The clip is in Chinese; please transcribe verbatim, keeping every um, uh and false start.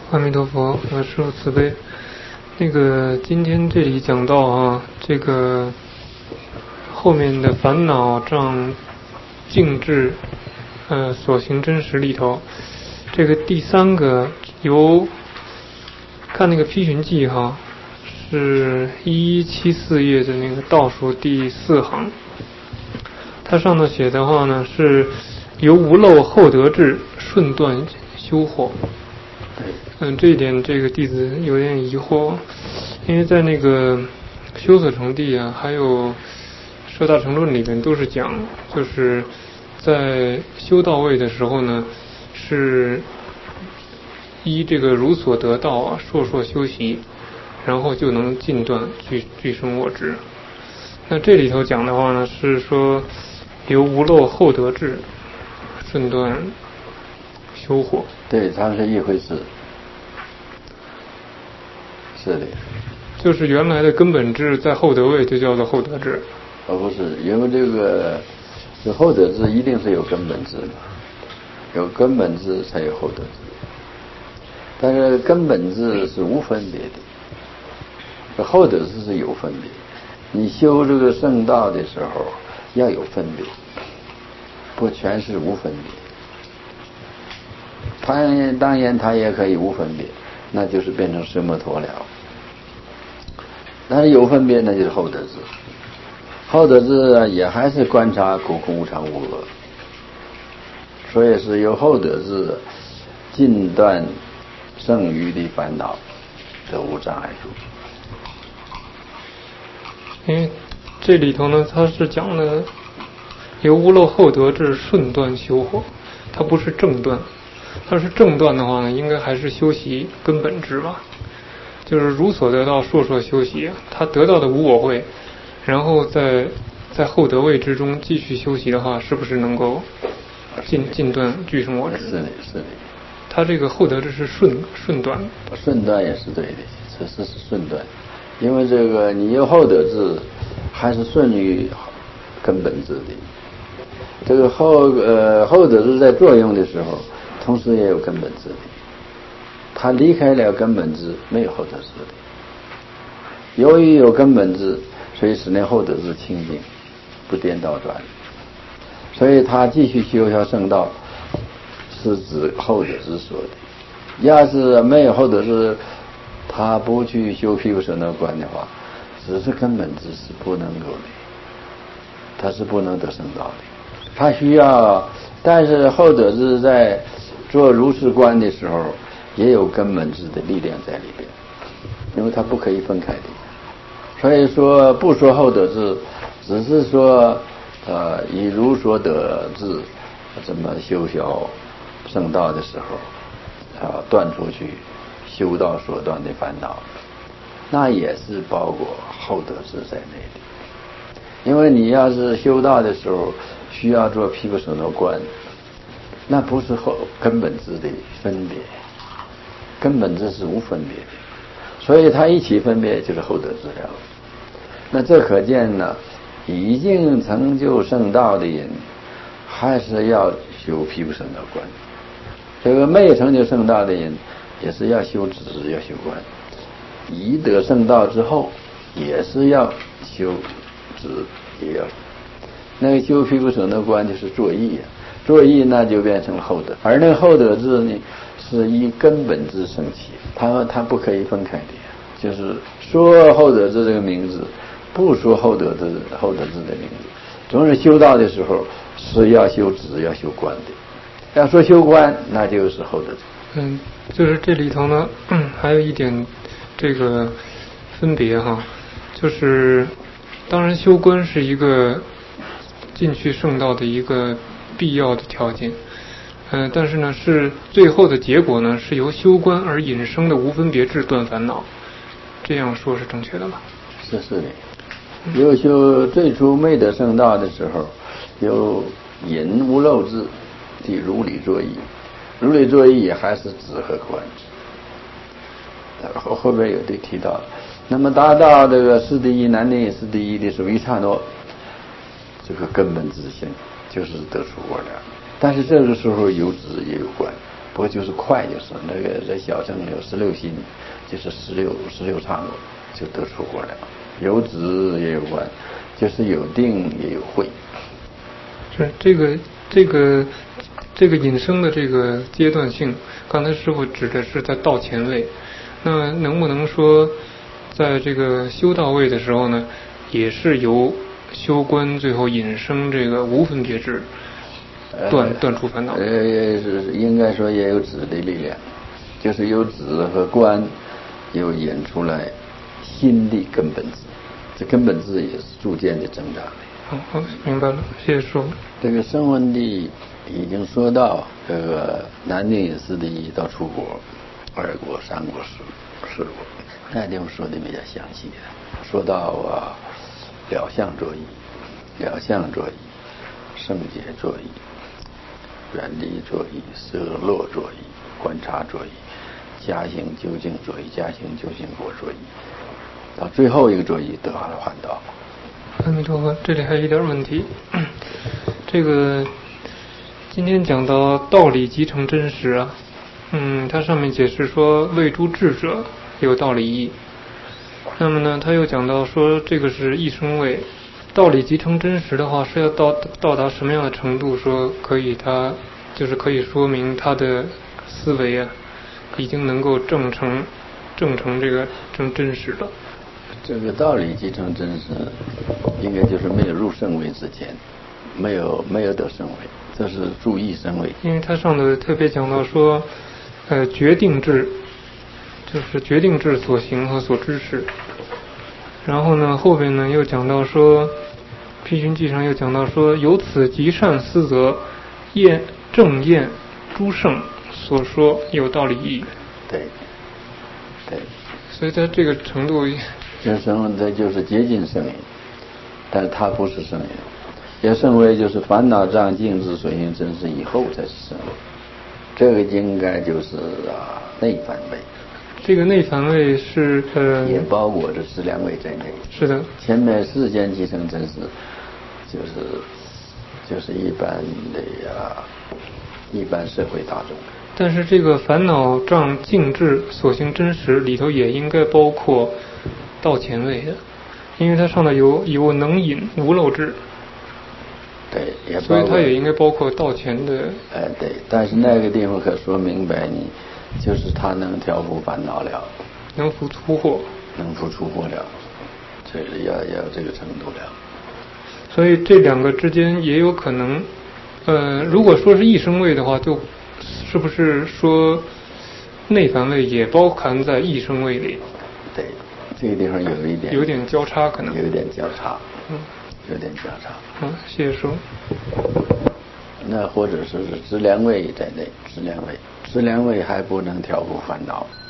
阿弥陀佛，啊，师父慈悲。那个今天这里讲到啊，这个后面的烦恼障静智，呃，所行真实里头，这个第三个由看那个批寻记哈，是一一七四页的那个倒数第四行，它上头写的话呢是由无漏后得智，顺断修惑。嗯，这一点这个弟子有点疑惑，因为在那个修所成地啊，还有摄大乘论里面都是讲，就是在修道位的时候呢，是依这个如所得道啊，烁烁修习，然后就能尽断具具生我执。那这里头讲的话呢，是说由无漏后得智，顺断修惑。 对，它是一回事。是的， 就是原来的根本智在后得位就叫做后得智。 而不是，因为这个这后得智一定是有根本智的，有根本智才有后得智。但是根本智是无分别的，这后得智是有分别。你修这个圣道的时候要有分别，不全是无分别。他当然他也可以无分别，那就是变成奢摩陀了。但是有分别，那就是后得智。后得智也还是观察苦空无常无我，所以是由后得智尽断剩余的烦恼，得无障碍处。 因为这里头呢，它是讲的由无漏后得智，顺断修惑，它不是正断。它是正断的话呢，应该还是修习根本智吧，就是如所得到，烁烁修习，他得到的无我慧，然后在在后得位之中继续修习的话，是不是能够尽尽断具生我执？ 是的，是的。 他这个后得智是顺顺断， 顺断也是对的，这是是顺断，因为这个你有后得智，还是顺于根本智的。这个后呃后得智在作用的时候，同时也有根本智的。他离开了根本智，没有后得智的。由于有根本智，所以使那后得智清净，不颠倒转。所以他继续修下圣道，是指后得智说的。要是没有后得智，他不去修毗婆舍那观的话，只是根本智是不能够的，他是不能得圣道的。他需要，但是后得智在做如是观的时候，也有根本智的力量在里边，因为它不可以分开的。所以说不说后得智，只是说呃以如所得智怎么修小圣道的时候啊，断出去修道所断的烦恼，那也是包括后得智在内的。因为你要是修道的时候需要做毗婆舍那观，那不是后根本智的分别，根本智是无分别的，所以它一起分别就是后得智了。那这可见呢，已经成就圣道的人，还是要修毗婆舍那观；这个没有成就圣道的人，也是要修止，要修观。已得圣道之后，也是要修止，也要。那个修毗婆舍那观就是作意啊，作意那就变成了后得，而那个后得智呢，是依根本智升起，它它不可以分开的，就是说后得智这个名字，不说后得智后得智的名字。总是修道的时候是要修止，要修观的。要说修观，那就是后得智。 嗯，就是这里头呢，嗯，还有一点这个分别哈，就是当然修观是一个进去圣道的一个必要的条件，嗯、呃，但是呢，是最后的结果呢，是由修观而引生的无分别智断烦恼，这样说是正确的吧？ 是是的。有修最初没得圣道的时候，有引无漏智的如理作意，如理作意也还是止和观。后后边有的提到，那么达到这个四第一南定四第一的时候，一刹那这个根本自性就是得出我了。但是这个时候有止也有观， 不过就是快，就是那个在小乘有十六心，就是十六十六刹那就得出果了。有止也有观，就是有定也有慧。 是这个这个这个引生的这个阶段性，刚才师父指的是在道前位，那能不能说在这个修道位的时候呢，也是由修观最后引生这个无分别智，断断除烦恼？ 呃，是应该说也有止的力量，就是有止和观，又引出来心的根本智，这根本智也是逐渐的增长的。 好，好，明白了，谢谢师父。 这个声闻地已经说到这个南定隐寺的一到出国、二国、三国、四四国，那地方说的比较详细的，说到啊了相作意、了相作意、圣洁作意、远离作意、色落作意、观察作意、加行究竟作意、加行究竟果作意，到最后一个作意得阿罗汉道。 阿弥陀佛，这里还有一点问题。这个今天讲到道理即成真实啊，嗯，它上面解释说为诸智者有道理义。那么呢，他又讲到说这个是一生位，道理即成真实的话，是要到到达什么样的程度，说可以他就是可以说明他的思维啊，已经能够证成证成这个证真实了。 这个道理即成真实，应该就是没有入圣位之前，没有没有得圣位，这是注意圣位。 因为它上头特别讲到说，呃，决定智，就是决定智所行和所知事。然后呢，后边呢又讲到说，辟寻记上又讲到说，由此极善思则，验正验诸圣所说有道理义。 对，对。 所以在这个程度。 这圣这就是接近圣人，但是他不是圣人。这圣位就是烦恼障净智随行真实以后才是圣位，这个应该就是啊内凡位。 这个内凡位是呃也包括着资粮位在内。 是的。 前面世间即成真实，就是就是一般的呀、啊，一般社会大众。 但是这个烦恼障净智所行真实里头也应该包括道前位的，因为它上头有有能引无漏智。 对，也所以它也应该包括道前的。 哎，对，但是那个地方可说明白你，就是他能调伏烦恼了， 能伏出祸， 能伏出祸了，这是要要这个程度了。 所以这两个之间也有可能，呃，如果说是一生位的话，就是不是说内凡位也包含在一生位里？ 对，这个地方有一点有点交叉，可能有一点交叉， 嗯， 有点交叉。 嗯，谢谢师父。 那或者说是资粮位在内，资粮位，资粮位还不能调伏烦恼。